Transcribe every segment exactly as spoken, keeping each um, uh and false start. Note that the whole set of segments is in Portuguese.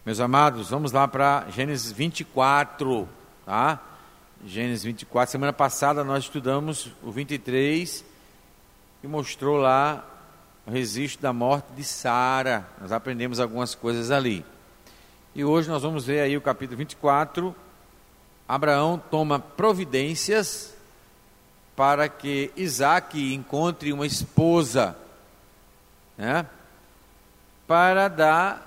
Meus amados, vamos lá para Gênesis vinte e quatro, tá? Gênesis vinte e quatro, semana passada nós estudamos o vinte e três, que mostrou lá o registro da morte de Sara. Nós aprendemos algumas coisas ali. E hoje nós vamos ver aí o capítulo vinte e quatro. Abraão toma providências para que Isaque encontre uma esposa, né? Para dar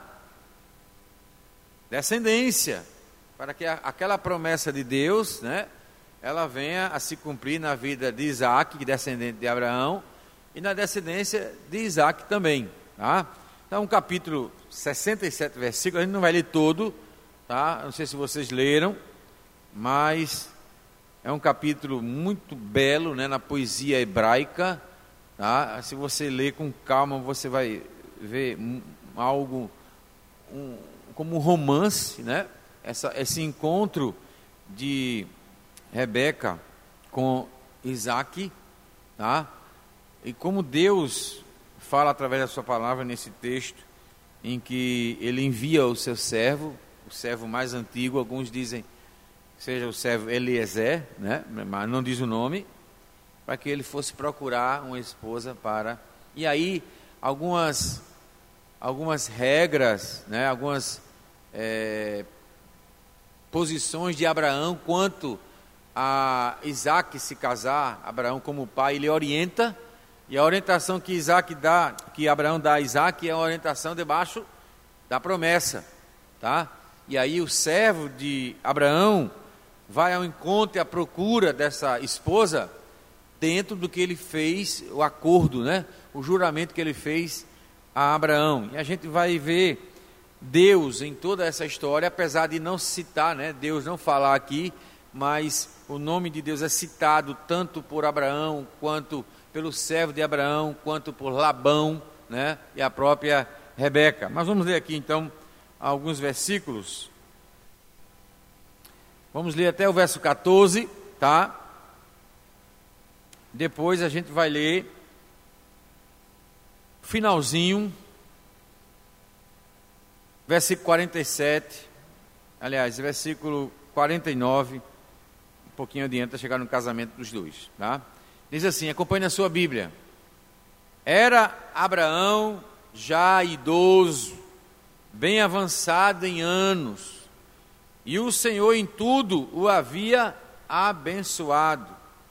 descendência, para que a, aquela promessa de Deus, né, ela venha a se cumprir na vida de Isaque, descendente de Abraão, e na descendência de Isaque também, tá? Então, um capítulo sessenta e sete versículos, a gente não vai ler todo, tá? Não sei se vocês leram, mas é um capítulo muito belo, né, na poesia hebraica, tá? Se você ler com calma, você vai ver um, algo um, como um romance, né? Essa, esse encontro de Rebeca com Isaque, tá? E como Deus fala através da sua palavra nesse texto, em que ele envia o seu servo, o servo mais antigo, alguns dizem seja o servo Eliezer, né? Mas não diz o nome, para que ele fosse procurar uma esposa para... E aí, algumas, algumas regras, né? Algumas é, posições de Abraão quanto a Isaque se casar. Abraão como pai, ele orienta, e a orientação que Isaque dá, que Abraão dá a Isaque, é uma orientação debaixo da promessa, tá? E aí o servo de Abraão vai ao encontro e à procura dessa esposa dentro do que ele fez, o acordo, né? O juramento que ele fez a Abraão. E a gente vai ver Deus em toda essa história, apesar de não citar, né? Deus não falar aqui, mas o nome de Deus é citado tanto por Abraão, quanto pelo servo de Abraão, quanto por Labão, né? E a própria Rebeca. Mas vamos ler aqui então alguns versículos. Vamos ler até o verso quatorze, tá? Depois a gente vai ler finalzinho, versículo quarenta e sete, aliás, versículo quarenta e nove, um pouquinho adiante, a chegar no casamento dos dois, tá? Diz assim, acompanhe na sua Bíblia. Era Abraão já idoso, bem avançado em anos, e o Senhor em tudo o havia abençoado.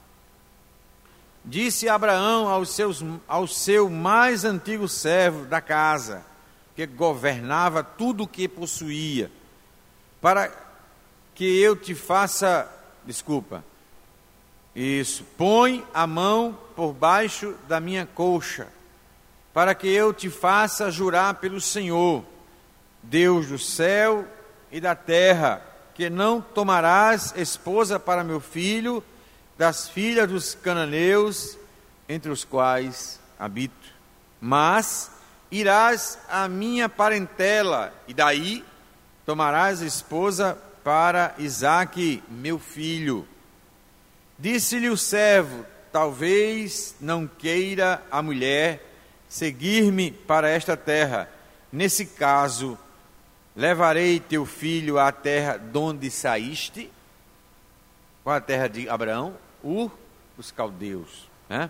Disse Abraão aos seus, ao seu mais antigo servo da casa, que governava tudo o que possuía, para que eu te faça, desculpa, isso, põe a mão por baixo da minha coxa, para que eu te faça jurar pelo Senhor, Deus do céu e da terra, que não tomarás esposa para meu filho das filhas dos cananeus, entre os quais habito, mas irás à minha parentela, e daí tomarás esposa para Isaque, meu filho. Disse-lhe o servo, talvez não queira a mulher seguir-me para esta terra. Nesse caso, levarei teu filho à terra de onde saíste. Qual a terra de Abraão? Ur dos caldeus, né?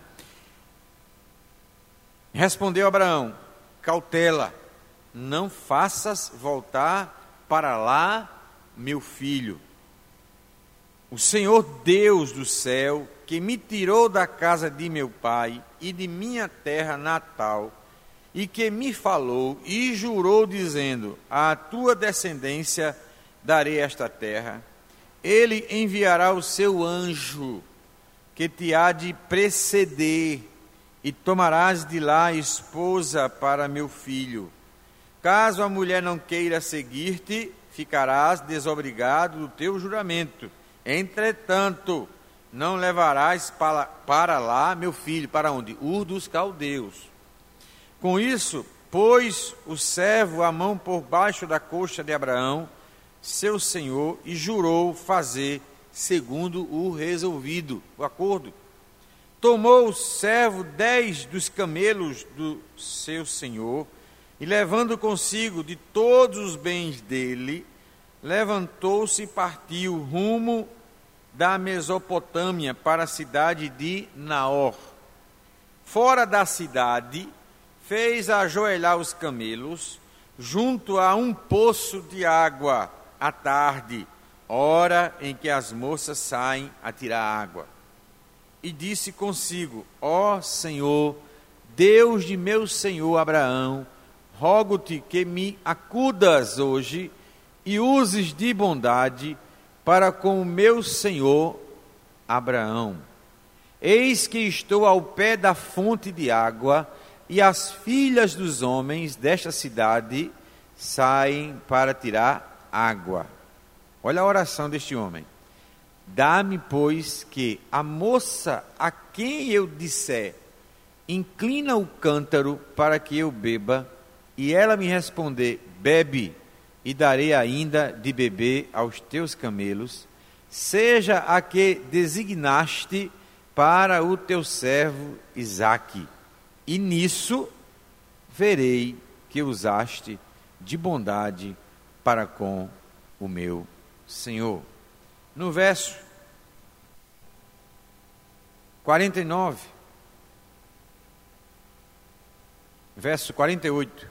Respondeu Abraão, cautela, não faças voltar para lá meu filho. O Senhor Deus do céu, que me tirou da casa de meu pai e de minha terra natal, e que me falou e jurou dizendo, à tua descendência darei esta terra, ele enviará o seu anjo, que te há de preceder, e tomarás de lá esposa para meu filho. Caso a mulher não queira seguir-te, ficarás desobrigado do teu juramento. Entretanto, não levarás para, para lá meu filho, para onde? Ur dos caldeus. Com isso, pôs o servo a mão por baixo da coxa de Abraão, seu senhor, e jurou fazer segundo o resolvido, o acordo. Tomou o servo dez dos camelos do seu senhor, E levando consigo de todos os bens dele, levantou-se e partiu rumo da Mesopotâmia para a cidade de Naor. Fora da cidade, fez ajoelhar os camelos junto a um poço de água à tarde, hora em que as moças saem a tirar água. E disse consigo: ó Senhor, Deus de meu senhor Abraão, rogo-te que me acudas hoje e uses de bondade para com o meu senhor Abraão. Eis que estou ao pé da fonte de água, e as filhas dos homens desta cidade saem para tirar água. Olha a oração deste homem. Dá-me, pois, que a moça a quem eu disser, inclina o cântaro para que eu beba, e ela me responder, bebe, e darei ainda de beber aos teus camelos, seja a que designaste para o teu servo Isaque. E nisso verei que usaste de bondade para com o meu Senhor. No verso quarenta e nove, verso quarenta e oito,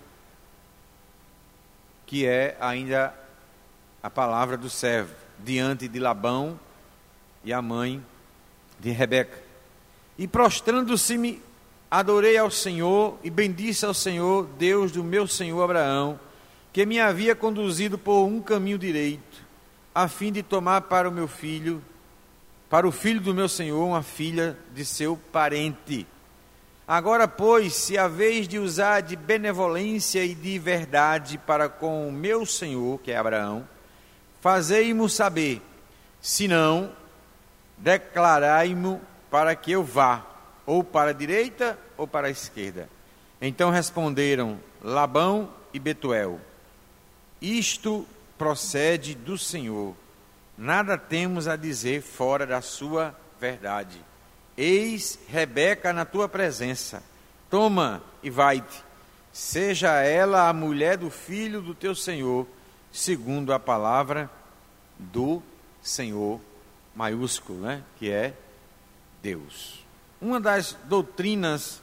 que é ainda a palavra do servo, diante de Labão e a mãe de Rebeca. E prostrando-se-me, adorei ao Senhor e bendisse ao Senhor, Deus do meu senhor Abraão, que me havia conduzido por um caminho direito, a fim de tomar para o meu filho, para o filho do meu senhor, uma filha de seu parente. Agora, pois, se a vez de usar de benevolência e de verdade para com o meu senhor, que é Abraão, fazei-mo saber, se não, declarai-mo para que eu vá, ou para a direita ou para a esquerda. Então responderam Labão e Betuel: isto procede do Senhor, nada temos a dizer fora da sua verdade. Eis Rebeca na tua presença, toma e vai-te, seja ela a mulher do filho do teu Senhor, segundo a palavra do Senhor, maiúsculo, né? Que é Deus. Uma das doutrinas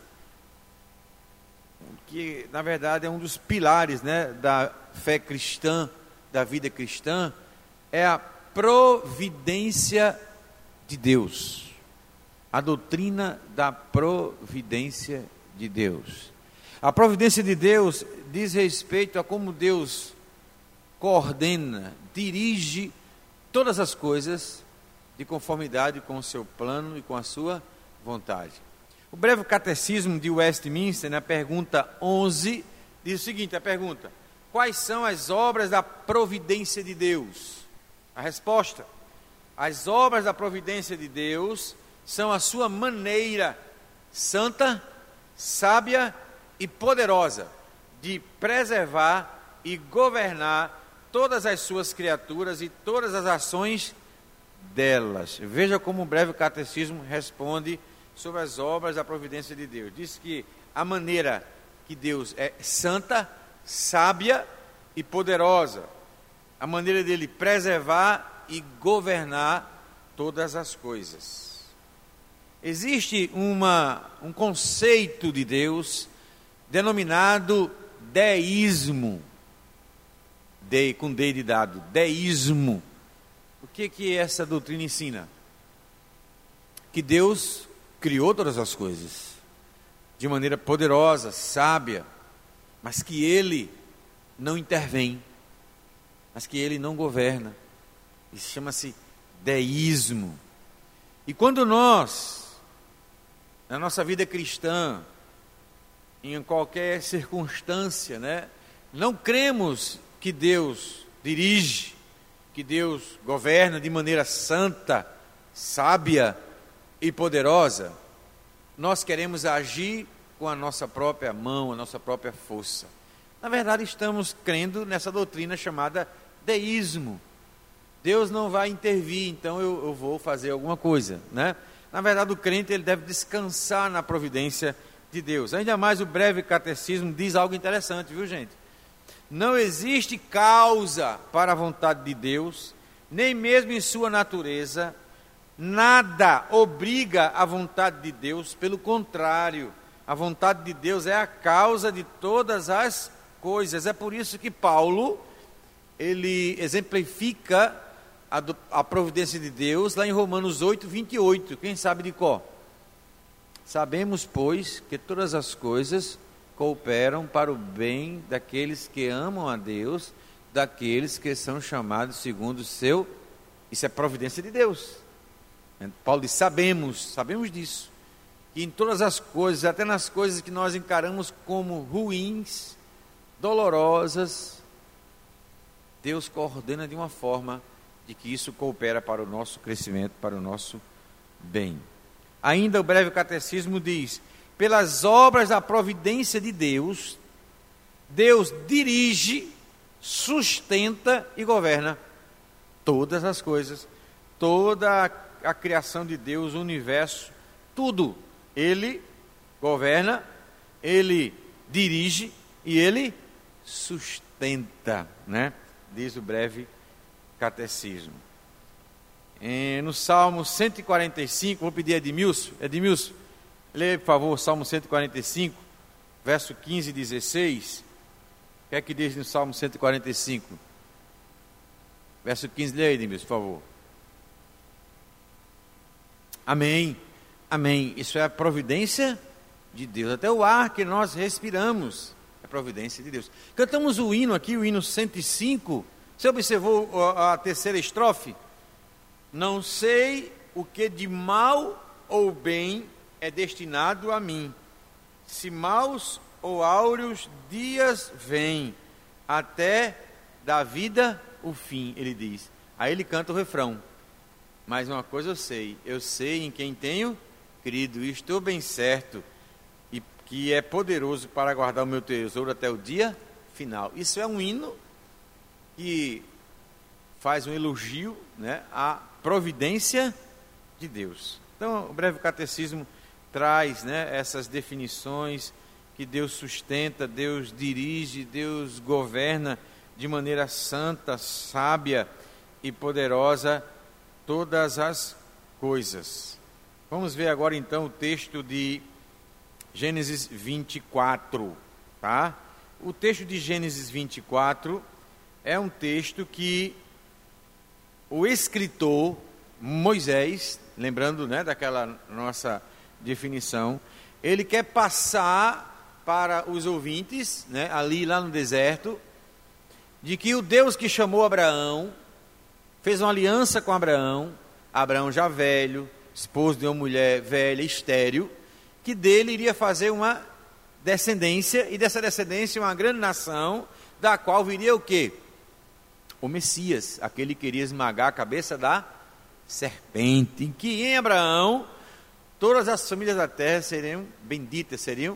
que, na verdade, é um dos pilares, né, da fé cristã, da vida cristã, é a providência de Deus. A doutrina da providência de Deus. A providência de Deus diz respeito a como Deus coordena, dirige todas as coisas de conformidade com o seu plano e com a sua vontade. O breve catecismo de Westminster, na pergunta onze, diz o seguinte, a pergunta: quais são as obras da providência de Deus? A resposta: as obras da providência de Deus são a sua maneira santa, sábia e poderosa de preservar e governar todas as suas criaturas e todas as ações delas. Veja como o breve catecismo responde sobre as obras da providência de Deus. Diz que a maneira que Deus é santa, sábia e poderosa, a maneira dele preservar e governar todas as coisas. Existe uma, um conceito de Deus denominado deísmo, de, com D de dado, deísmo. O que que essa doutrina ensina? Que Deus criou todas as coisas de maneira poderosa, sábia, mas que Ele não intervém, mas que Ele não governa. Isso chama-se deísmo. E quando nós, na nossa vida cristã, em qualquer circunstância, né, não cremos que Deus dirige, que Deus governa de maneira santa, sábia e poderosa, nós queremos agir com a nossa própria mão, a nossa própria força. Na verdade, estamos crendo nessa doutrina chamada deísmo. Deus não vai intervir, então eu, eu vou fazer alguma coisa, né? Na verdade, o crente ele deve descansar na providência de Deus. Ainda mais o breve catecismo diz algo interessante, viu, gente? Não existe causa para a vontade de Deus, nem mesmo em sua natureza, nada obriga a vontade de Deus, pelo contrário, a vontade de Deus é a causa de todas as coisas. É por isso que Paulo, ele exemplifica a, do, a providência de Deus lá em Romanos oito, vinte e oito, quem sabe de qual? Sabemos, pois, que todas as coisas cooperam para o bem daqueles que amam a Deus, daqueles que são chamados segundo o seu... Isso é providência de Deus. Paulo diz, sabemos, sabemos disso, que em todas as coisas, até nas coisas que nós encaramos como ruins, dolorosas, Deus coordena de uma forma de que isso coopera para o nosso crescimento, para o nosso bem. Ainda o breve catecismo diz, pelas obras da providência de Deus, Deus dirige, sustenta e governa todas as coisas, toda a, a criação de Deus, o universo, tudo. Ele governa, Ele dirige e Ele sustenta, né? Diz o breve catecismo. E no Salmo cento e quarenta e cinco, vou pedir a Edmilson, Edmilson, leia por favor o Salmo cento e quarenta e cinco, verso quinze e dezesseis, o que é que diz no Salmo cento e quarenta e cinco? Verso quinze, leia Edmilson, por favor. Amém, amém, isso é a providência de Deus, até o ar que nós respiramos é providência de Deus. Cantamos o hino aqui, o hino cento e cinco, você observou a terceira estrofe? Não sei o que de mal ou bem é destinado a mim, se maus ou áureos dias vêm, até da vida o fim, ele diz. Aí ele canta o refrão, mas uma coisa eu sei, eu sei em quem tenho crido, e estou bem certo, e que é poderoso para guardar o meu tesouro até o dia final. Isso é um hino que faz um elogio, né, à providência de Deus. Então, o breve catecismo traz, né, essas definições que Deus sustenta, Deus dirige, Deus governa de maneira santa, sábia e poderosa todas as coisas. Vamos ver agora então o texto de Gênesis vinte e quatro, tá? O texto de Gênesis vinte e quatro é um texto que o escritor Moisés, lembrando, né, daquela nossa definição, ele quer passar para os ouvintes, né, ali lá no deserto, de que o Deus que chamou Abraão, fez uma aliança com Abraão, Abraão já velho, esposo de uma mulher velha, estéril, que dele iria fazer uma descendência, e dessa descendência uma grande nação, da qual viria o quê? O Messias, aquele que iria esmagar a cabeça da serpente, em que em Abraão todas as famílias da terra seriam benditas, seriam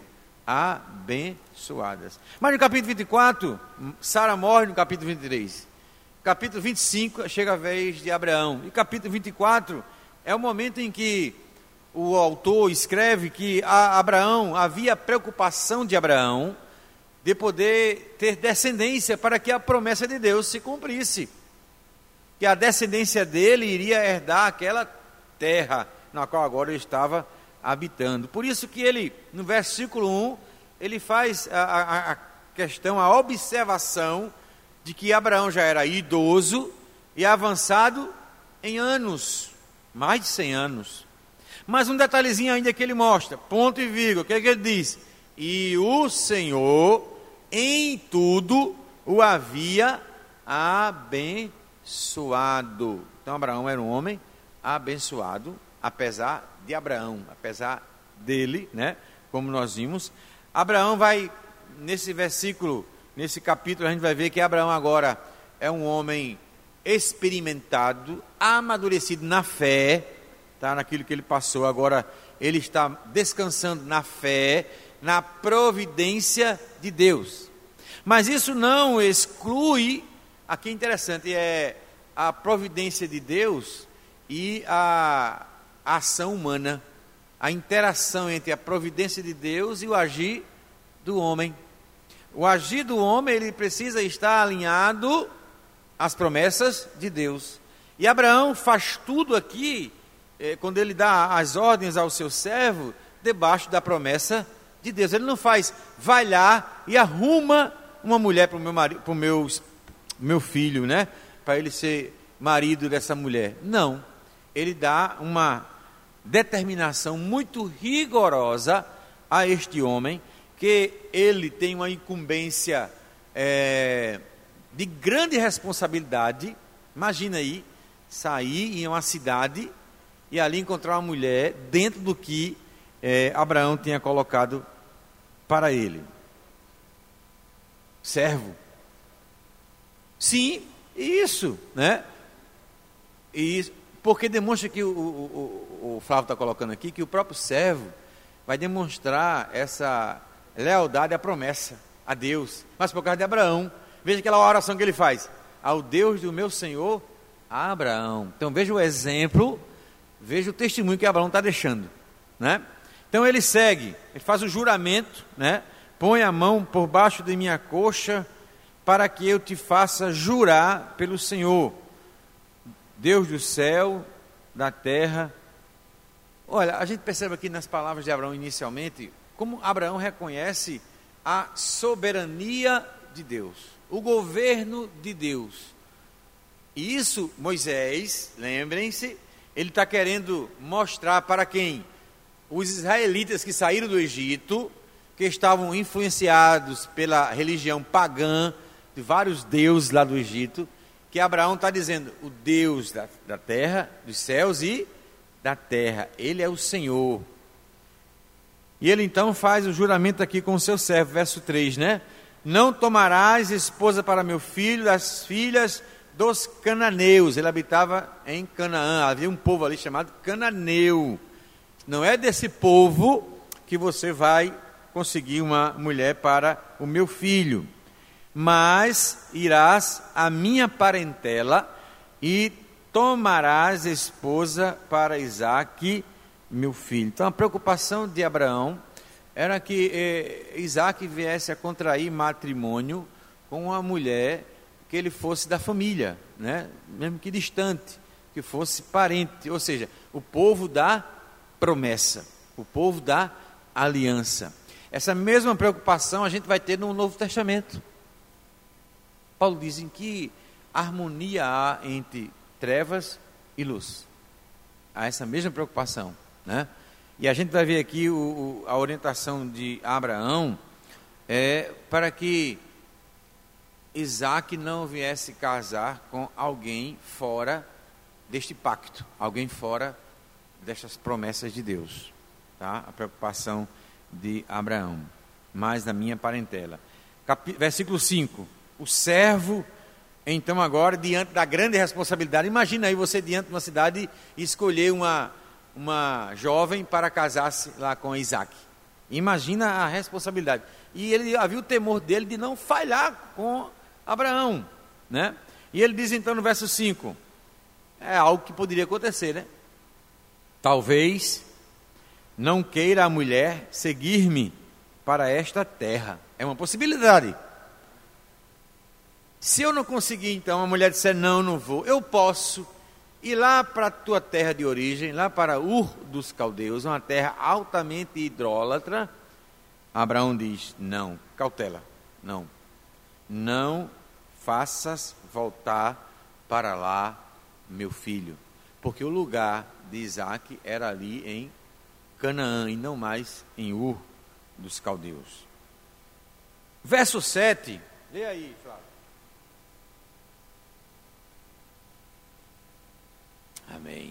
abençoadas. Mas no capítulo vinte e quatro, Sara morre no capítulo vinte e três. Capítulo vinte e cinco, chega a vez de Abraão. E capítulo vinte e quatro é o momento em que o autor escreve que a Abraão, havia preocupação de Abraão de poder ter descendência para que a promessa de Deus se cumprisse. Que a descendência dele iria herdar aquela terra na qual agora ele estava habitando. Por isso que ele, no versículo um, ele faz a, a, a questão, a observação de que Abraão já era idoso e avançado em anos, mais de cem anos. Mas um detalhezinho ainda que ele mostra, ponto e vírgula, o que é que ele diz? E o Senhor em tudo o havia abençoado. Então Abraão era um homem abençoado, apesar de Abraão, apesar dele, né? Como nós vimos, Abraão vai, nesse versículo, nesse capítulo, a gente vai ver que Abraão agora é um homem experimentado, amadurecido na fé, tá? Naquilo que ele passou, agora ele está descansando na fé, na providência de Deus. Mas isso não exclui, aqui é interessante, é a providência de Deus e a, a ação humana, a a interação entre a providência de Deus e o agir do homem. O agir do homem, ele precisa estar alinhado às promessas de Deus. E Abraão faz tudo aqui, eh, quando ele dá as ordens ao seu servo, debaixo da promessa de Deus. Ele não faz, vai lá e arruma uma mulher para o meu, marido, para o meu, meu filho, né? Para ele ser marido dessa mulher. Não. Ele dá uma determinação muito rigorosa a este homem, que ele tem uma incumbência é, de grande responsabilidade. Imagina aí, sair em uma cidade e ali encontrar uma mulher dentro do que é, Abraão tinha colocado para ele. Servo. Sim, isso, né? E porque demonstra que o, o, o, o Flávio está colocando aqui, que o próprio servo vai demonstrar essa lealdade à promessa, a Deus, mas por causa de Abraão. Veja aquela oração que ele faz: ao Deus do meu Senhor Abraão. Então veja o exemplo, veja o testemunho que Abraão está deixando, né? Então ele segue, ele faz o juramento, né? Põe a mão por baixo de minha coxa, para que eu te faça jurar pelo Senhor, Deus do céu, da terra. Olha, a gente percebe aqui nas palavras de Abraão inicialmente, como Abraão reconhece a soberania de Deus, o governo de Deus. E isso, Moisés, lembrem-se, ele está querendo mostrar para quem? Os israelitas que saíram do Egito, que estavam influenciados pela religião pagã, de vários deuses lá do Egito, que Abraão está dizendo, o Deus da, da terra, dos céus e da terra, Ele é o Senhor. E ele então faz o juramento aqui com o seu servo, verso três, né? Não tomarás esposa para meu filho das filhas dos cananeus. Ele habitava em Canaã, havia um povo ali chamado cananeu. Não é desse povo que você vai conseguir uma mulher para o meu filho, mas irás à minha parentela e tomarás esposa para Isaque, meu filho. Então a preocupação de Abraão era que eh, Isaque viesse a contrair matrimônio com uma mulher que ele fosse da família, né? Mesmo que distante, que fosse parente, ou seja, o povo da promessa, o povo da aliança. Essa mesma preocupação a gente vai ter no Novo Testamento. Paulo diz em que harmonia há entre trevas e luz. Há essa mesma preocupação, né? E a gente vai ver aqui o, o, a orientação de Abraão é para que Isaque não viesse casar com alguém fora deste pacto, alguém fora destas promessas de Deus, tá? A preocupação de Abraão, mais na minha parentela. Cap... Versículo cinco, o servo, então agora, diante da grande responsabilidade, imagina aí você diante de uma cidade e escolher uma, uma jovem para casar-se lá com Isaque. Imagina a responsabilidade. E ele havia o temor dele de não falhar com Abraão, né? E ele diz então no verso cinco, é algo que poderia acontecer, né? Talvez não queira a mulher seguir-me para esta terra. É uma possibilidade. Se eu não conseguir, então, a mulher disser, não, não vou, eu posso ir lá para a tua terra de origem, lá para Ur dos Caldeus, uma terra altamente idólatra. Abraão diz, não, cautela, não. Não faças voltar para lá, meu filho, porque o lugar de Isaque era ali em Canaã e não mais em Ur dos Caldeus. Verso sete, lê aí, Flávio. Amém.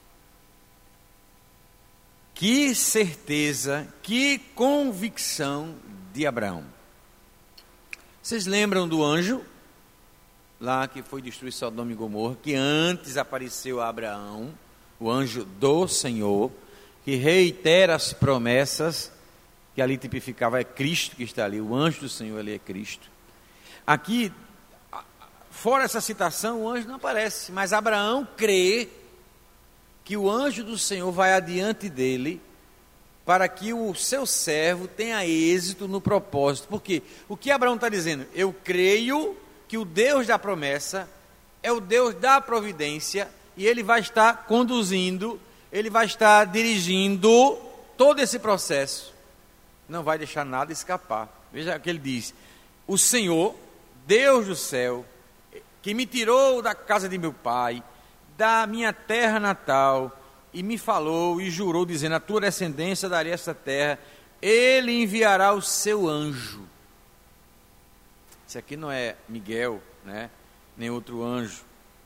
Que certeza, que convicção de Abraão. Vocês lembram do anjo lá que foi destruir Sodoma e Gomorra, que antes apareceu a Abraão, o anjo do Senhor, que reitera as promessas, que ali tipificava, é Cristo que está ali, o anjo do Senhor ali é Cristo. Aqui, fora essa citação, o anjo não aparece, mas Abraão crê que o anjo do Senhor vai adiante dele para que o seu servo tenha êxito no propósito. Porque o que Abraão está dizendo? Eu creio que o Deus da promessa é o Deus da providência, e Ele vai estar conduzindo, Ele vai estar dirigindo todo esse processo, não vai deixar nada escapar. Veja o que ele diz: o Senhor, Deus do céu, que me tirou da casa de meu pai, da minha terra natal, e me falou e jurou, dizendo: a tua descendência darei esta terra, Ele enviará o seu anjo. Isso aqui não é Miguel, né? Nem outro anjo.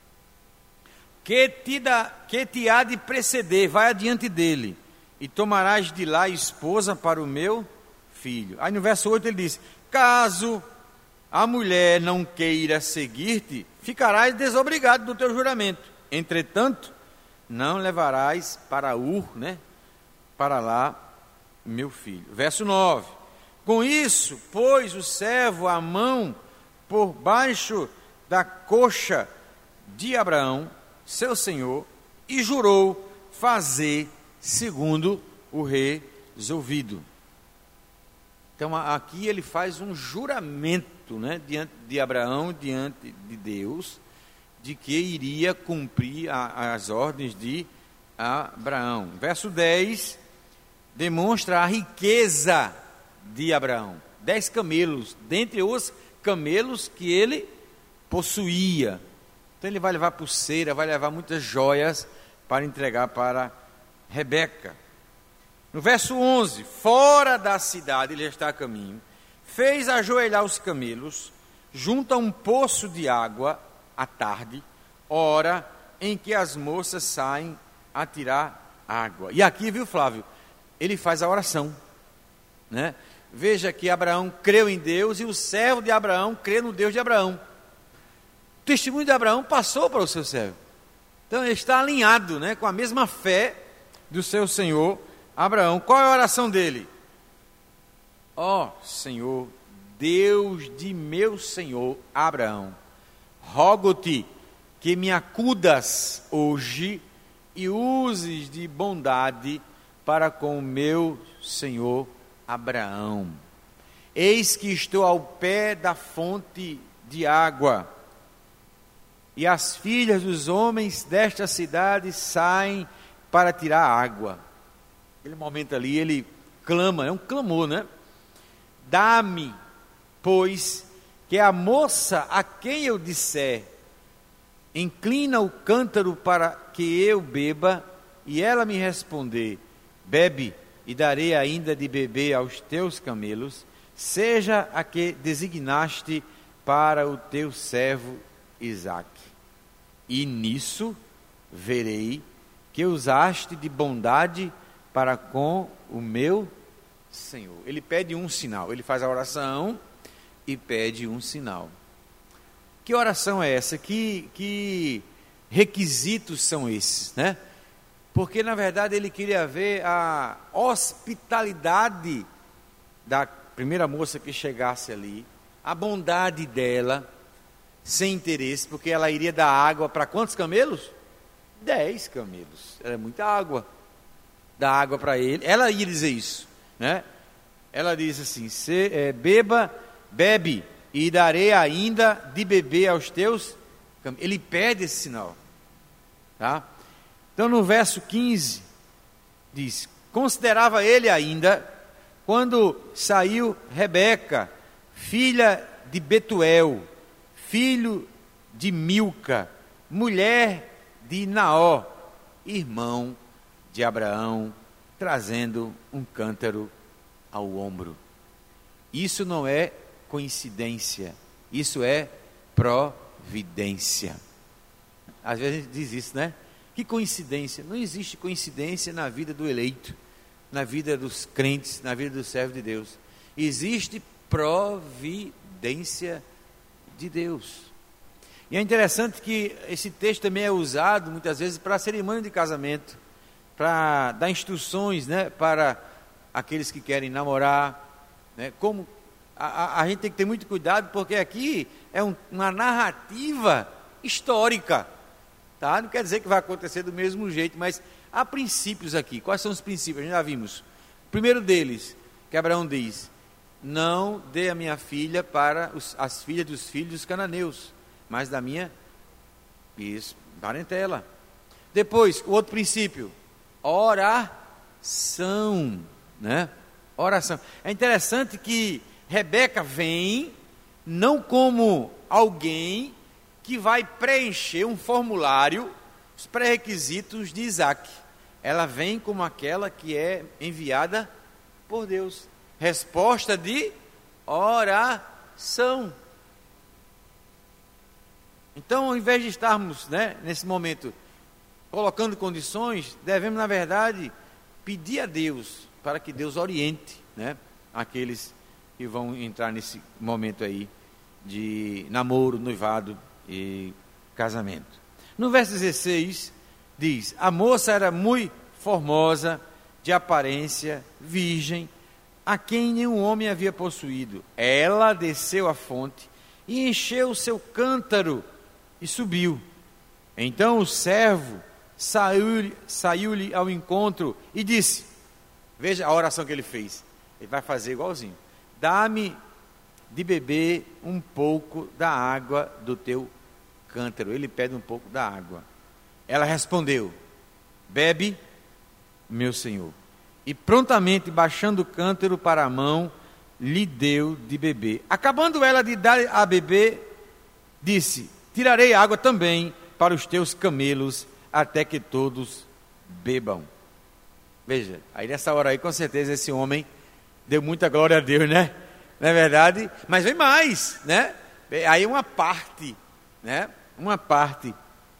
Que te, dá, que te há de preceder, vai adiante dele, e tomarás de lá esposa para o meu filho. Aí no verso oito ele diz: caso a mulher não queira seguir-te, ficarás desobrigado do teu juramento. Entretanto, não levarás para Ur, né? Para lá, meu filho. Verso nove: com isso, pôs o servo a mão por baixo da coxa de Abraão, seu senhor, e jurou fazer segundo o resolvido. Então aqui ele faz um juramento, né, diante de Abraão, diante de Deus, de que iria cumprir a, as ordens de Abraão. Verso dez demonstra a riqueza de Abraão. Dez camelos, dentre os camelos que ele possuía. Então ele vai levar pulseira, vai levar muitas joias para entregar para Rebeca. No verso onze: fora da cidade, ele já está a caminho, fez ajoelhar os camelos junto a um poço de água à tarde, hora em que as moças saem a tirar água. E aqui, viu, Flávio, ele faz a oração, né? Veja que Abraão creu em Deus e o servo de Abraão crê no Deus de Abraão. O testemunho de Abraão passou para o seu servo. Então ele está alinhado, né, com a mesma fé do seu senhor Abraão. Qual é a oração dele? Ó Senhor, Deus de meu senhor Abraão, rogo-te que me acudas hoje e uses de bondade para com o meu senhor Abraão. Eis que estou ao pé da fonte de água, e as filhas dos homens desta cidade saem para tirar água. Aquele momento ali, ele clama, é um clamor, né? Dá-me, pois, que a moça a quem eu disser, inclina o cântaro para que eu beba, e ela me responder, bebe, e darei ainda de beber aos teus camelos, seja a que designaste para o teu servo Isaque. E nisso verei que usaste de bondade para com o meu Senhor. Ele pede um sinal, ele faz a oração e pede um sinal. Que oração é essa? Que, que requisitos são esses, né? Porque na verdade ele queria ver a hospitalidade da primeira moça que chegasse ali, a bondade dela, sem interesse, porque ela iria dar água para quantos camelos? Dez camelos, era muita água, dar água para ele, ela ia dizer isso, né? Ela diz assim, se, é, beba, bebe, e darei ainda de beber aos teus camelos. Ele pede esse sinal, tá? Então no verso quinze, diz, considerava ele ainda, quando saiu Rebeca, filha de Betuel, filho de Milca, mulher de Naó, irmão de Abraão, trazendo um cântaro ao ombro. Isso não é coincidência, isso é providência. Às vezes a gente diz isso, né? Que coincidência? Não existe coincidência na vida do eleito, na vida dos crentes, na vida do servo de Deus. Existe providência de Deus. E é interessante que esse texto também é usado muitas vezes para a cerimônia de casamento, para dar instruções, né, para aqueles que querem namorar, né? Como a, a, a gente tem que ter muito cuidado, porque aqui é um, uma narrativa histórica, tá? Não quer dizer que vai acontecer do mesmo jeito, mas há princípios aqui. Quais são os princípios? Já vimos O primeiro deles, que Abraão diz: não dê a minha filha para os, as filhas dos filhos dos cananeus, mas da minha isso, parentela. Depois, o outro princípio, oração, né? Oração. É interessante que Rebeca vem não como alguém que vai preencher um formulário, os pré-requisitos de Isaac. Ela vem como aquela que é enviada por Deus. Resposta de oração. Então, ao invés de estarmos, né, nesse momento colocando condições, devemos, na verdade, pedir a Deus para que Deus oriente, né, aqueles que vão entrar nesse momento aí de namoro, noivado e casamento. No verso dezesseis diz: a moça era muito formosa, de aparência, virgem, a quem nenhum homem havia possuído. Ela desceu à fonte e encheu o seu cântaro e subiu. Então o servo saiu-lhe saiu-lhe ao encontro e disse, veja a oração que ele fez, ele vai fazer igualzinho: dá-me de beber um pouco da água do teu cântaro. Ele pede um pouco da água. Ela respondeu: bebe, meu senhor. E prontamente, baixando o cântaro para a mão, lhe deu de beber. Acabando ela de dar a beber, disse: tirarei água também para os teus camelos, até que todos bebam. Veja, aí nessa hora aí, com certeza, esse homem deu muita glória a Deus, né? Não é verdade? Mas vem mais, né? Aí uma parte, né? Uma parte.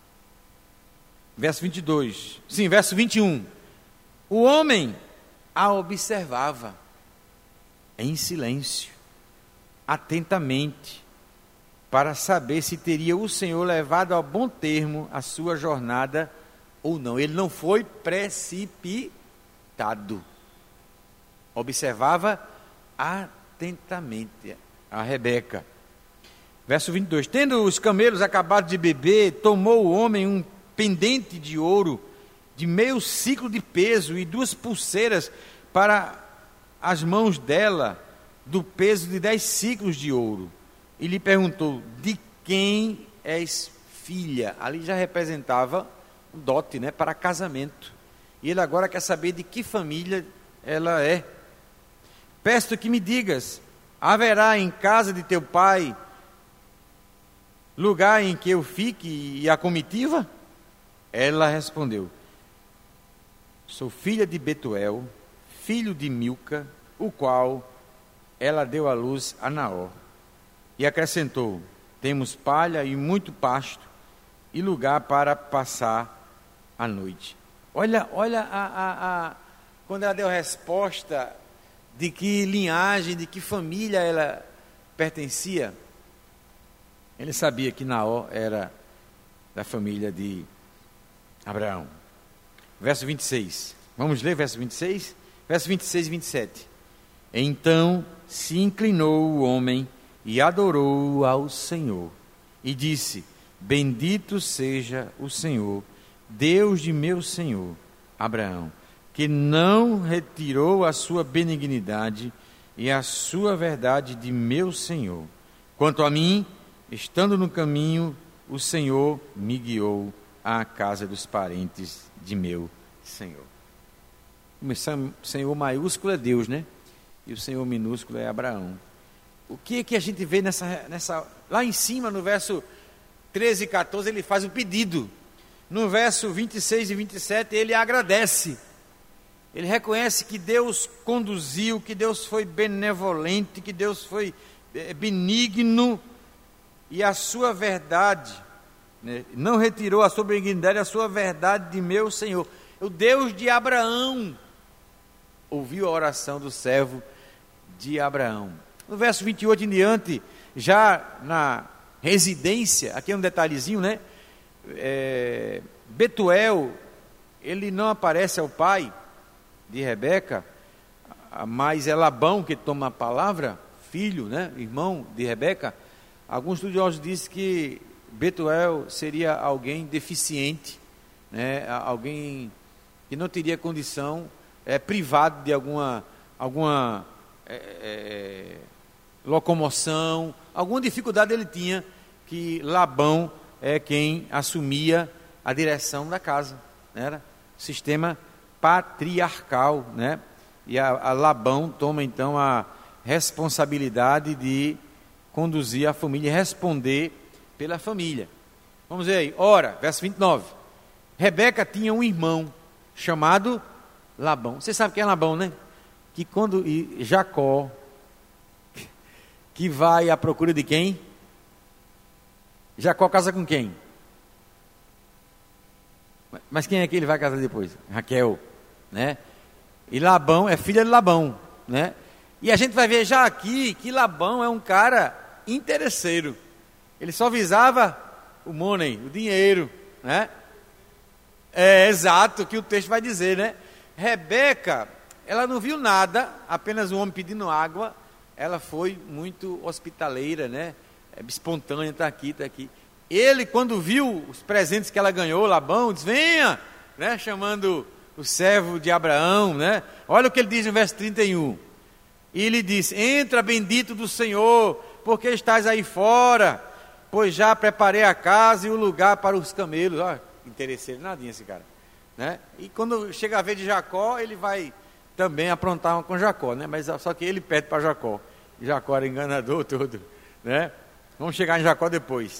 Verso vinte e dois. Sim, verso vinte e um. O homem a observava em silêncio, atentamente, para saber se teria o Senhor levado a bom termo a sua jornada ou não. Ele não foi precipitado. Observava atentamente a Rebeca. Verso vinte e dois. Tendo os camelos acabado de beber, tomou o homem um pendente de ouro de meio ciclo de peso e duas pulseiras para as mãos dela, do peso de dez ciclos de ouro. E lhe perguntou: de quem és filha? Ali já representava um dote, né, para casamento. E ele agora quer saber de que família ela é. Peço que me digas: haverá em casa de teu pai lugar em que eu fique e a comitiva? Ela respondeu: sou filha de Betuel, filho de Milca, o qual ela deu à luz a Naor. E acrescentou: temos palha e muito pasto, e lugar para passar a noite. Olha, olha a, a, a, quando ela deu a resposta de que linhagem, de que família ela pertencia. Ele sabia que Naor era da família de Abraão. Verso vinte e seis. Vamos ler verso vinte e seis? Verso vinte e seis e vinte e sete. Então se inclinou o homem e adorou ao Senhor. E disse: bendito seja o Senhor, Deus de meu senhor Abraão, que não retirou a sua benignidade e a sua verdade de meu senhor. Quanto a mim, estando no caminho, o Senhor me guiou à casa dos parentes de meu Senhor. O Senhor maiúsculo é Deus, né? E o Senhor minúsculo é Abraão. O que que a gente vê nessa, nessa... Lá em cima, no verso treze e quatorze, ele faz o pedido. No verso vinte e seis e vinte e sete, ele agradece. Ele reconhece que Deus conduziu, que Deus foi benevolente, que Deus foi benigno, e a sua verdade, né, não retirou a sua benignidade, a sua verdade de meu Senhor. O Deus de Abraão ouviu a oração do servo de Abraão. No verso vinte e oito em diante, já na residência, aqui é um detalhezinho, né? É, Betuel, ele não aparece ao pai de Rebeca, mas é Labão que toma a palavra, filho, né? Irmão de Rebeca. Alguns estudiosos dizem que Betuel seria alguém deficiente, né? Alguém que não teria condição é, privado de alguma, alguma é, é, locomoção, alguma dificuldade ele tinha, que Labão é quem assumia a direção da casa, né? Era sistema patriarcal, né? E a, a Labão toma então a responsabilidade de conduzir a família e responder pela família. Vamos ver aí, ora, verso vinte e nove. Rebeca tinha um irmão chamado Labão. Você sabe quem é Labão, né? Que quando e Jacó, que vai à procura de quem? Jacó casa com quem? Mas quem é que ele vai casar depois? Raquel, né? E Labão é filha de Labão, né? E a gente vai ver já aqui que Labão é um cara interesseiro. Ele só visava o money, o dinheiro, né? É exato o que o texto vai dizer, né? Rebeca, ela não viu nada, apenas um homem pedindo água. Ela foi muito hospitaleira, né? É espontânea, está aqui, está aqui. Ele, quando viu os presentes que ela ganhou, Labão, diz, venha, né? Chamando o servo de Abraão, né? Olha o que ele diz no verso trinta e um. E ele diz, entra bendito do Senhor, porque estás aí fora, pois já preparei a casa e o lugar para os camelos. Olha, interesseiro nadinha esse cara, né? E quando chega a vez de Jacó, ele vai também aprontar uma com Jacó, né? Mas só que ele pede para Jacó. Jacó era enganador todo, né? Vamos chegar em Jacó depois.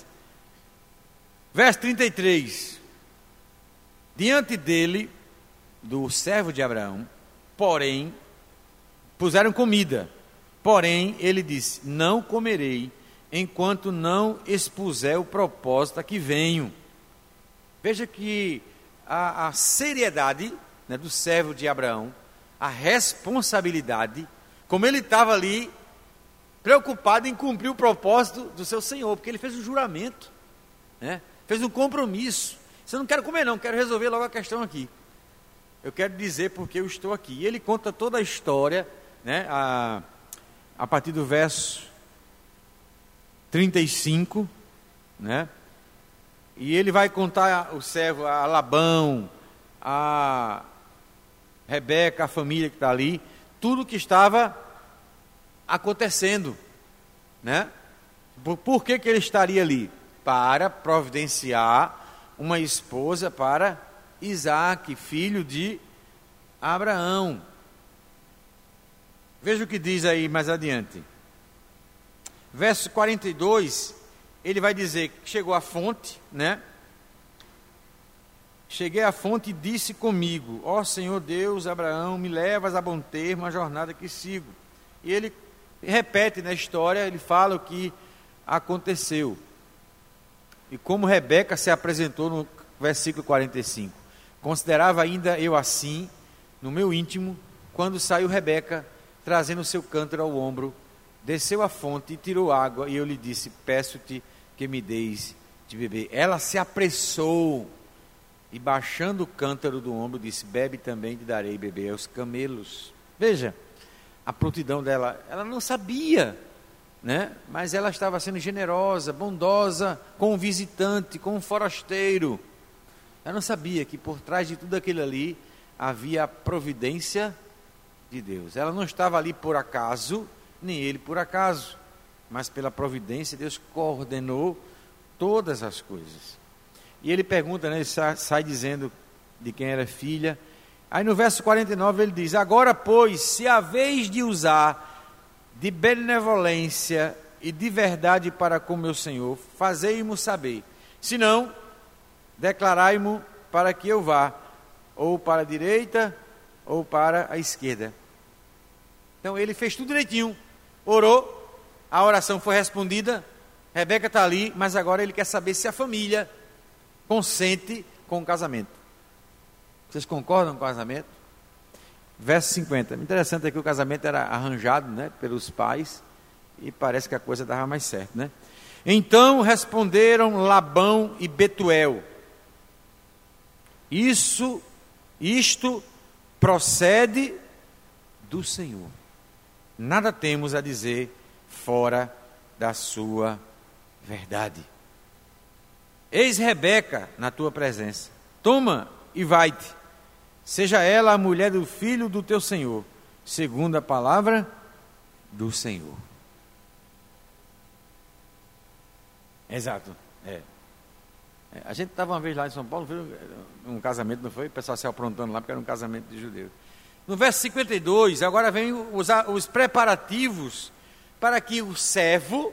Verso trinta e três. Diante dele, do servo de Abraão, porém, puseram comida. Porém, ele disse, não comerei, enquanto não expuser o propósito a que venho. Veja que a, a seriedade, né, do servo de Abraão, a responsabilidade, como ele estava ali, preocupado em cumprir o propósito do seu Senhor, porque ele fez um juramento, né? Fez um compromisso. Eu não quero comer não, quero resolver logo a questão aqui. Eu quero dizer porque eu estou aqui. E ele conta toda a história, né, a, a partir do verso trinta e cinco, né? E ele vai contar o servo, a Labão, a Rebeca, a família que está ali, tudo que estava acontecendo, né? Por, por que que ele estaria ali? Para providenciar uma esposa para Isaque, filho de Abraão. Veja o que diz aí mais adiante. Verso quarenta e dois, ele vai dizer que chegou à fonte, né? Cheguei à fonte e disse comigo, ó Senhor Deus, Abraão, me levas a bom termo a jornada que sigo. E ele repete na história, ele fala o que aconteceu. E como Rebeca se apresentou no versículo quarenta e cinco. Considerava ainda eu assim, no meu íntimo, quando saiu Rebeca, trazendo o seu cântaro ao ombro, desceu à fonte e tirou água, e eu lhe disse, peço-te que me deis de beber. Ela se apressou, e baixando o cântaro do ombro, disse, bebe também, te darei beber aos camelos. Veja, a prontidão dela, ela não sabia, né? Mas ela estava sendo generosa, bondosa com o visitante, com o forasteiro. Ela não sabia que por trás de tudo aquilo ali havia a providência de Deus. Ela não estava ali por acaso, nem ele por acaso, mas pela providência Deus coordenou todas as coisas. E ele pergunta, né, ele sai, sai dizendo de quem era filha. Aí no verso quarenta e nove ele diz, agora pois, se a vez de usar de benevolência e de verdade para com meu Senhor, fazei-mo saber, se não, declarai-mo para que eu vá, ou para a direita, ou para a esquerda. Então ele fez tudo direitinho, orou, a oração foi respondida, Rebeca está ali, mas agora ele quer saber se a família consente com o casamento. Vocês concordam com o casamento? Verso cinquenta. Interessante é que o casamento era arranjado, né, pelos pais, e parece que a coisa dava mais certo, né? Então responderam Labão e Betuel, isso, isto procede do Senhor. Nada temos a dizer fora da sua verdade. Eis Rebeca na tua presença. Toma e vai-te. seja ela a mulher do filho do teu senhor, segundo a palavra do Senhor. Exato, é. é a gente estava uma vez lá em São Paulo, viu um casamento, não foi? O pessoal se aprontando lá, porque era um casamento de judeus. No verso cinquenta e dois, agora vem os, os preparativos para que o servo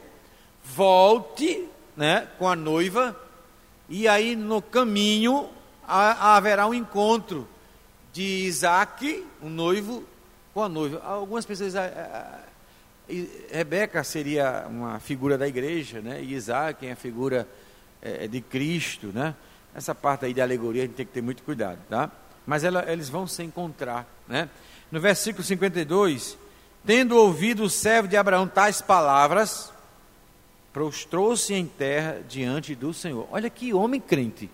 volte, né, com a noiva, e aí no caminho a, haverá um encontro de Isaac, o noivo, com a noiva. Algumas pessoas, a, a, a, Rebeca seria uma figura da igreja, né, e Isaac é a figura é, de Cristo, né? Essa parte aí de alegoria a gente tem que ter muito cuidado, tá? Mas ela, eles vão se encontrar, né? No versículo cinquenta e dois, tendo ouvido o servo de Abraão tais palavras, prostrou-se em terra diante do Senhor. Olha que homem crente.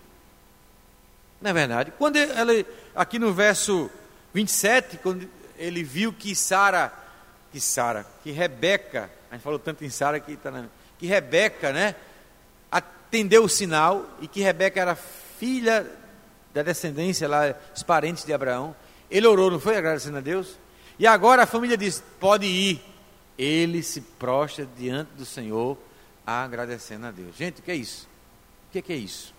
Não é verdade? Quando ele, aqui no verso vinte e sete, quando ele viu que Sara, que Sara, que Rebeca, a gente falou tanto em Sara que está na, que Rebeca, né, atendeu o sinal, e que Rebeca era filha da descendência lá, os parentes de Abraão. Ele orou, não foi, agradecendo a Deus? E agora a família diz, pode ir. Ele se prostra diante do Senhor, agradecendo a Deus. Gente, o que é isso? O que é, que é isso?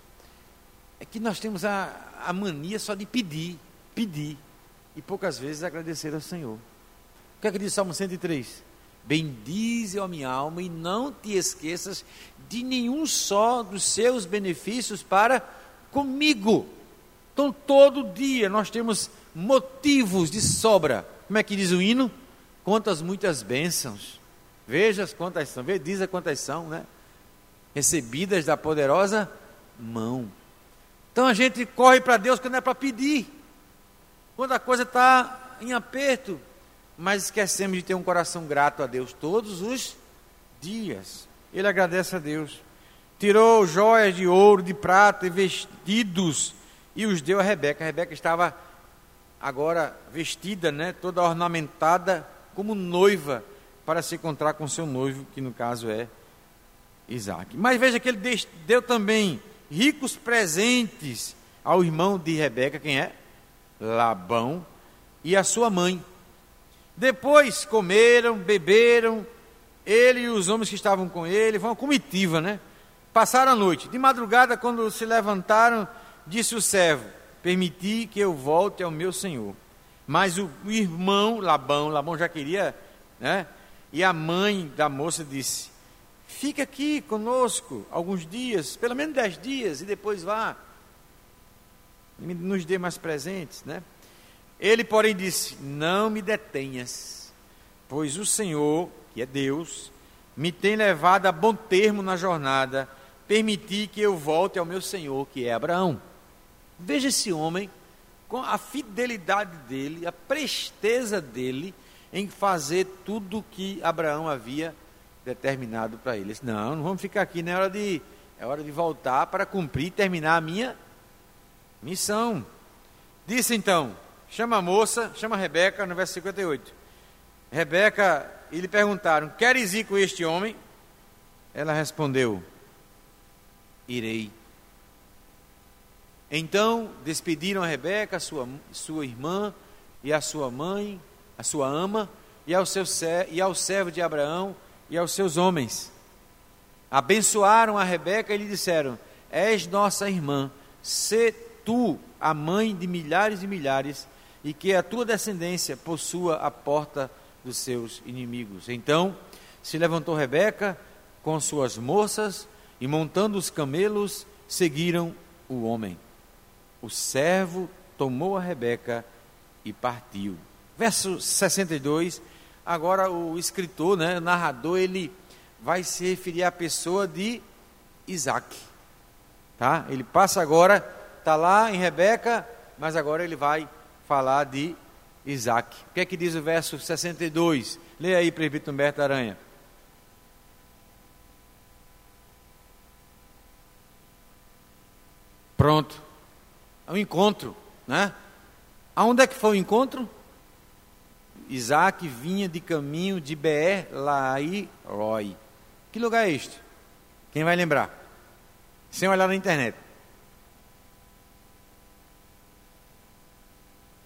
É que nós temos a, a mania só de pedir, pedir, e poucas vezes agradecer ao Senhor. O que é que diz o Salmo cento e três? Bendize a minha alma e não te esqueças de nenhum só dos seus benefícios para comigo. Então todo dia nós temos motivos de sobra. Como é que diz o hino? Quantas muitas bênçãos. Veja quantas são, diz quantas são, né? Recebidas da poderosa mão. Então a gente corre para Deus quando é para pedir, quando a coisa está em aperto, mas esquecemos de ter um coração grato a Deus todos os dias. Ele agradece a Deus, tirou joias de ouro, de prata e vestidos, e os deu a Rebeca. A Rebeca estava agora vestida, né, toda ornamentada como noiva, para se encontrar com seu noivo, que no caso é Isaac. Mas veja que ele deu também ricos presentes ao irmão de Rebeca, quem é? Labão, e a sua mãe. Depois comeram, beberam, ele e os homens que estavam com ele, foi uma comitiva, né? Passaram a noite. De madrugada, quando se levantaram, disse o servo, permiti que eu volte ao meu senhor. Mas o, o irmão Labão, Labão já queria, né? E a mãe da moça disse, fica aqui conosco alguns dias, pelo menos dez dias, e depois vá, nos dê mais presentes, né? Ele, porém, disse, não me detenhas, pois o Senhor, que é Deus, me tem levado a bom termo na jornada, permiti que eu volte ao meu Senhor, que é Abraão. Veja esse homem, com a fidelidade dele, a presteza dele, em fazer tudo o que Abraão havia determinado para ele. Disse, não, não vamos ficar aqui, não é hora de, é hora de voltar para cumprir e terminar a minha missão. Disse então, chama a moça, chama a Rebeca, no verso cinquenta e oito. Rebeca, e lhe perguntaram, queres ir com este homem? Ela respondeu, irei. Então despediram a Rebeca, a sua, sua irmã e a sua mãe, a sua ama, e ao, seu, e ao servo de Abraão e aos seus homens. Abençoaram a Rebeca e lhe disseram, és nossa irmã, sê tu a mãe de milhares e milhares, e que a tua descendência possua a porta dos seus inimigos. Então se levantou Rebeca com suas moças, e montando os camelos, seguiram o homem. O servo tomou a Rebeca e partiu. Verso sessenta e dois, agora o escritor, né, o narrador, ele vai se referir à pessoa de Isaac. Tá? Ele passa agora, está lá em Rebeca, mas agora ele vai falar de Isaac. O que é que diz o verso sessenta e dois? Leia aí, presbítero Humberto Aranha. Pronto. É um encontro, né? Aonde é que foi o encontro? Isaac vinha de caminho de Beer-Lahai-Roi. Que lugar é este? Quem vai lembrar? Sem olhar na internet.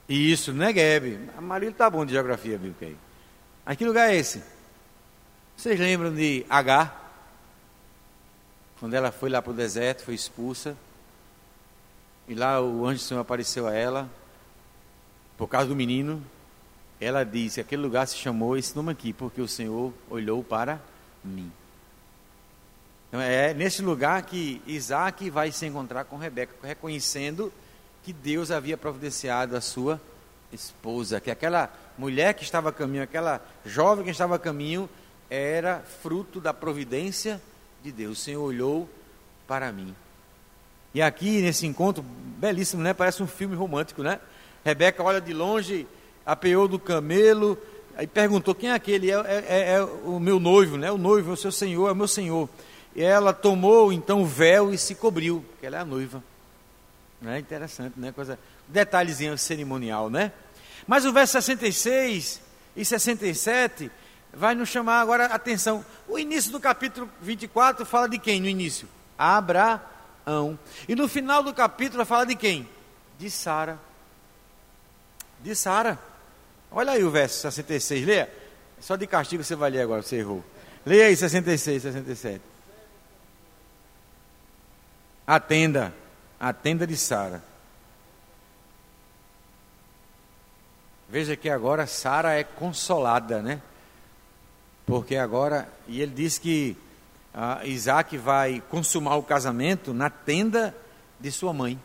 Isso, Negueb. A Marília está bom de geografia bíblica aí. Mas que lugar é esse? Vocês lembram de Agar? Quando ela foi lá para o deserto, foi expulsa. E lá o anjo do Senhor apareceu a ela. Por causa do menino. Ela disse, aquele lugar se chamou esse nome aqui, porque o Senhor olhou para mim. Então é nesse lugar que Isaac vai se encontrar com Rebeca, reconhecendo que Deus havia providenciado a sua esposa, que aquela mulher que estava a caminho, aquela jovem que estava a caminho, era fruto da providência de Deus. O Senhor olhou para mim. E aqui nesse encontro, belíssimo, né? Parece um filme romântico, né? Rebeca olha de longe, apeou do camelo, aí perguntou, quem é aquele? É, é, é o meu noivo, né? O noivo, é o seu senhor, é o meu senhor. E ela tomou então o véu e se cobriu, porque ela é a noiva. Não é interessante, né? Coisa, detalhezinho cerimonial, né? Mas o verso sessenta e seis e sessenta e sete vai nos chamar agora a atenção. O início do capítulo vinte e quatro fala de quem no início? Abraão. E no final do capítulo fala de quem? De Sara. De Sara. Olha aí o verso sessenta e seis, leia. Só de castigo você vai ler agora, você errou. Leia aí sessenta e seis, sessenta e sete. A tenda. A tenda de Sara. Veja que agora Sara é consolada, né? Porque agora, e ele diz que ah, Isaac vai consumar o casamento na tenda de sua mãe.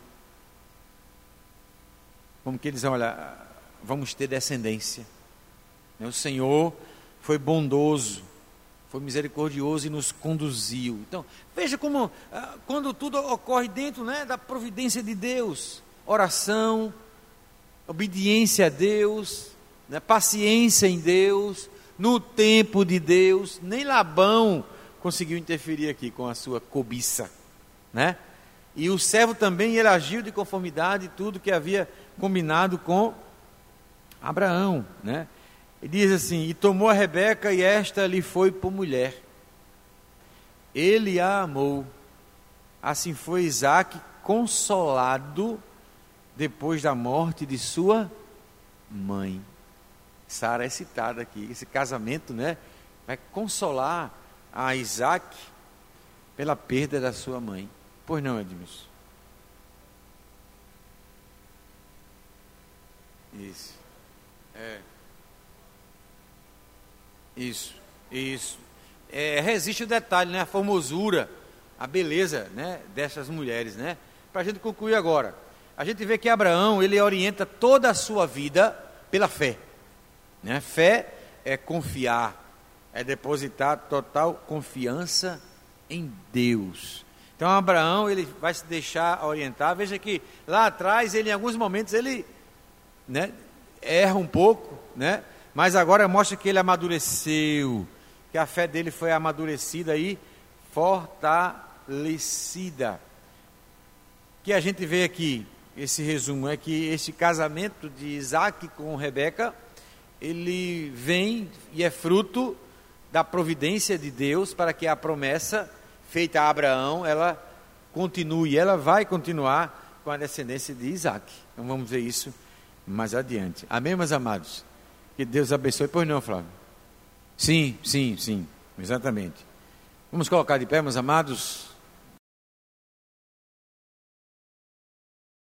Como que eles dizem, olha, vamos ter descendência. O Senhor foi bondoso, foi misericordioso e nos conduziu. Então, veja como, ah, quando tudo ocorre dentro, né, da providência de Deus, oração, obediência a Deus, né, paciência em Deus, no tempo de Deus. Nem Labão conseguiu interferir aqui com a sua cobiça, né? E o servo também, ele agiu de conformidade tudo que havia combinado com Abraão, né? Ele diz assim, e tomou a Rebeca e esta lhe foi por mulher. Ele a amou. Assim foi Isaac consolado depois da morte de sua mãe. Sara é citada aqui. Esse casamento, né, vai consolar a Isaac pela perda da sua mãe. Pois não, Edmilson? Isso. É. Isso, isso. É, resiste o detalhe, né? A formosura, a beleza, né, dessas mulheres, né? Para a gente concluir agora. A gente vê que Abraão, ele orienta toda a sua vida pela fé, né? Fé é confiar, é depositar total confiança em Deus. Então Abraão, ele vai se deixar orientar. Veja que lá atrás, ele em alguns momentos, ele, né, erra um pouco, né? Mas agora mostra que ele amadureceu, que a fé dele foi amadurecida e fortalecida. O que a gente vê aqui, esse resumo, é que esse casamento de Isaac com Rebeca, ele vem e é fruto da providência de Deus para que a promessa feita a Abraão, ela continue, ela vai continuar com a descendência de Isaac. Então vamos ver isso mais adiante. Amém, meus amados? Que Deus abençoe. Pois não, Flávio? Sim, sim, sim, exatamente. Vamos colocar de pé, meus amados.